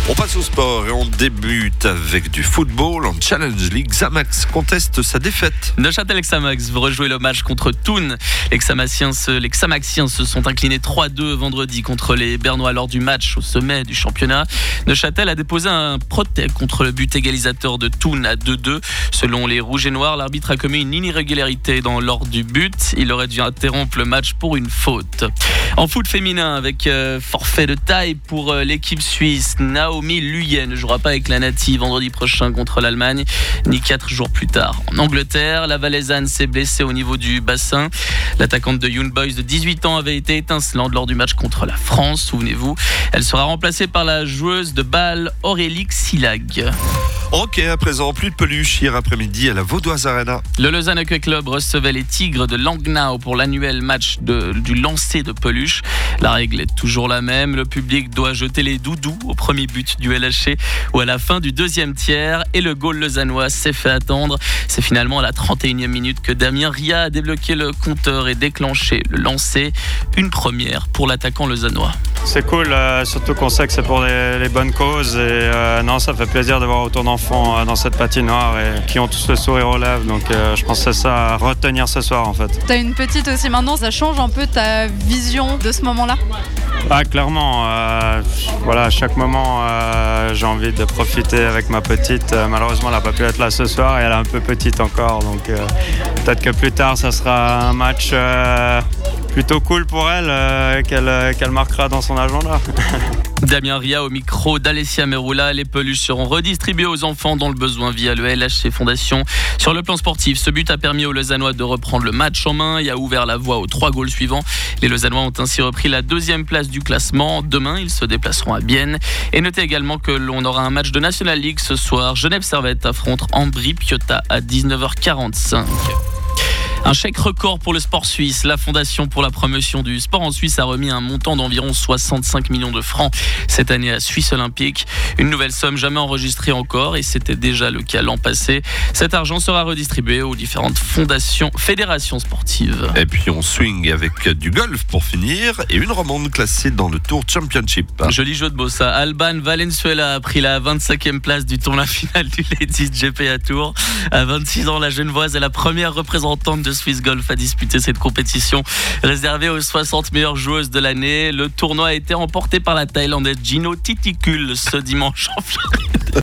On passe au sport et on débute avec du football en Challenge League. Xamax conteste sa défaite. Neuchâtel-Xamax veut rejouer le match contre Thun. Les Xamaxiens se sont inclinés 3-2 vendredi contre les Bernois lors du match au sommet du championnat. Neuchâtel a déposé un protest contre le but égalisateur de Thun à 2-2. Selon les Rouges et Noirs, l'arbitre a commis une irrégularité lors du but. Il aurait dû interrompre le match pour une faute. En foot féminin, avec forfait de taille pour l'équipe suisse, Naomi Luyen ne jouera pas avec la Native vendredi prochain contre l'Allemagne, ni 4 jours plus tard. En Angleterre, la Valaisanne s'est blessée au niveau du bassin. L'attaquante de Young Boys de 18 ans avait été étincelante lors du match contre la France, souvenez-vous. Elle sera remplacée par la joueuse de Bâle, Aurélie Xilag. Ok, à présent, plus de peluche hier après-midi à la Vaudoise Arena. Le Lausanne Hockey Club recevait les Tigres de Langnau pour l'annuel match du lancer de peluche. La règle est toujours la même. Le public doit jeter les doudous au premier but du LHC ou à la fin du deuxième tiers. Et le goal lausannois s'est fait attendre. C'est finalement à la 31e minute que Damien Ria a débloqué le compteur et déclenché le lancer. Une première pour l'attaquant lausannois. C'est cool, surtout qu'on sait que c'est pour les bonnes causes. Et non, ça fait plaisir de voir autant d'enfants dans cette patinoire et qui ont tous le sourire aux lèvres. Donc je pense que c'est ça à retenir ce soir en fait. T'as une petite aussi maintenant, ça change un peu ta vision de ce moment-là ? Ah, clairement, voilà, à chaque moment j'ai envie de profiter avec ma petite. Malheureusement elle n'a pas pu être là ce soir et elle est un peu petite encore. Donc peut-être que plus tard ça sera un match plutôt cool pour elle qu'elle marquera dans son agenda. Damien Ria au micro d'Alessia Meroula. Les peluches seront redistribuées aux enfants dans le besoin via le LHC Fondation. Sur le plan sportif, ce but a permis aux Lausannois de reprendre le match en main et a ouvert la voie aux 3 goals suivants. Les Lausannois ont ainsi repris la 2e place du classement. Demain, ils se déplaceront à Bienne. Et notez également que l'on aura un match de National League ce soir. Genève Servette affronte Ambry Piotta à 19h45. Un chèque record pour le sport suisse. La Fondation pour la promotion du sport en Suisse a remis un montant d'environ 65 millions de francs cette année à Suisse Olympique. Une nouvelle somme jamais enregistrée encore et c'était déjà le cas l'an passé. Cet argent sera redistribué aux différentes fédérations sportives. Et puis on swing avec du golf pour finir et une romande classée dans le Tour Championship. Joli jeu de mots ça. Alban Valenzuela a pris la 25e place du tournoi final du Ladies GP à Tours. À 26 ans, la Genevoise est la première représentante de Swiss Golf a disputé cette compétition réservée aux 60 meilleures joueuses de l'année. Le tournoi a été remporté par la Thaïlandaise Gino Titikul ce dimanche en Floride.